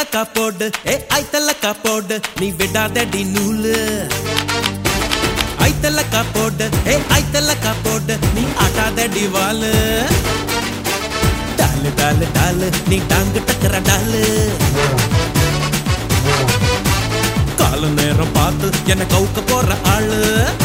ஐத்தலக்கா போடு ஐத்தலக்கா போடு நீ விடாதடி நூலு ஐத்தலக்கா போடு ஐத்தலக்கா போடு நீ ஆட்டாதடி வாலு டாலு டாலு டாலு நீ டாங்கு டக்கற டாலு கால நேரம் பார்த்து என்ன கவுக்க போற ஆளு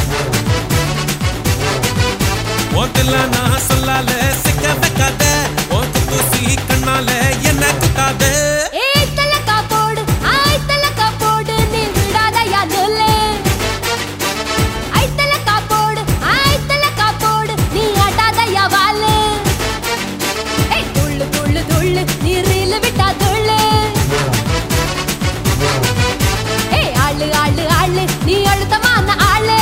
ஓட்டல நான் சொல்லால சிக்க வைக்காத ஓட்டு தூசி கண்ணால என்ன குத்தாத ஐத்தலக்கா போடு நீ விடாதயா நூலு ஐத்தலக்கா போடு நீ ஆட்டாதயா வாலு துள்ளு துள்ளு துள்ளு நீ ரீல் விட்டா துள்ளு ஆளு ஆளு ஆளு நீ அழுத்தமான ஆளு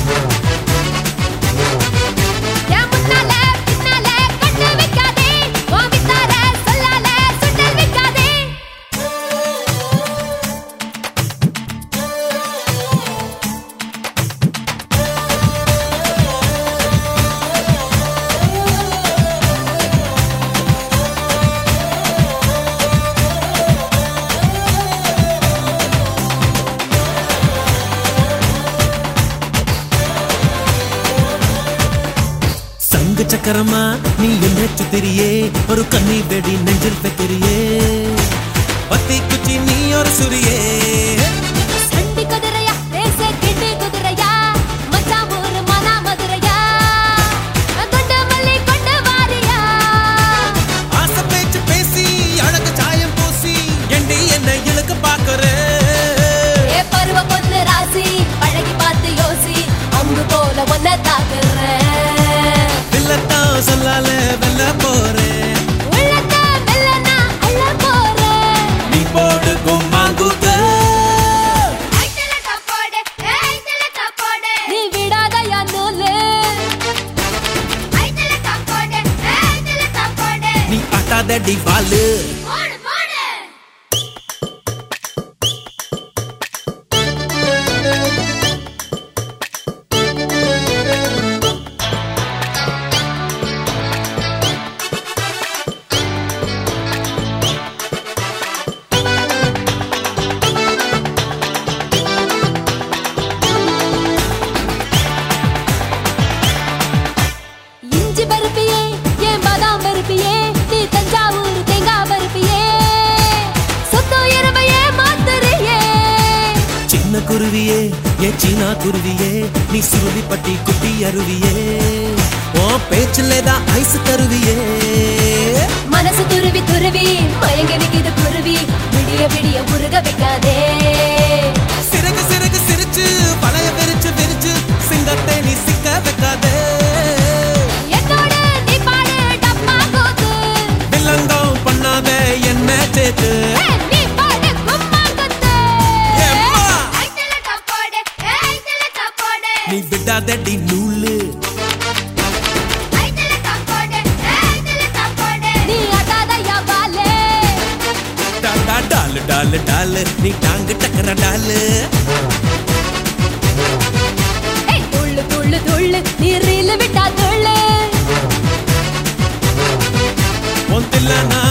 சக்கரமா நீ என்ன சுத்திரியே ஒரு கண்ணி வெடி நெஞ்சில் வைக்கிறியே பத்தி குச்சி நீ ஒரு சுரியே சண்டி குதிரையா ரேசே கிண்டி குதிரையா மச்சான் ஊரு மனா மதுரையா கொண்டு மல்லி கொண்டு வாரியா ஆசை பேச்சு பேசி அழகு சாயம் பூசி எண்டி என்ன இழுக்க பாக்குற பருவ பொண்ணு ராசி பழகி பார்த்து யோசி அங்கு போல ஒன்ன தாக்குறேன் சொல்லால வெல்ல போறேன் உள்ளத்த வெல்லனா அள்ள போறேன் நீ போடு கும்மாங்குத ஐத்தலக்கா போடு நீ விடாதயா நூலு ஐத்தலக்கா போடு நீ ஆட்டாதடி வாலு குருவியே ஏ சீனா குருவியே நீ சுருதி பட்டி குட்டி அருவியே ஓ பேச்சுலதான் ஐஸ் தருவியே மனசு துருவி துருவி மயங்கி நிக்குது குருவி விடிய விடிய உருக வைக்காதே சிறகு சிறகு சிரிச்சு பழைய விரிச்சு விரிச்சு சிங்கத்தை நீ சிக்க வைக்காதே என்னோட நீ பாடு டப்பா கோத்து வில்லங்கம் பண்ணாத என்ன சேர்த்து நீ விடாதடி நூலு நீ ஆட்டாதயா வாலு டாலு டாலு டாலு நீ டாங்கு டக்கற டாலு துள்ளு துள்ளு துள்ளு நீ ரீல் விட்டா துள்ளு ஒன்றில்ல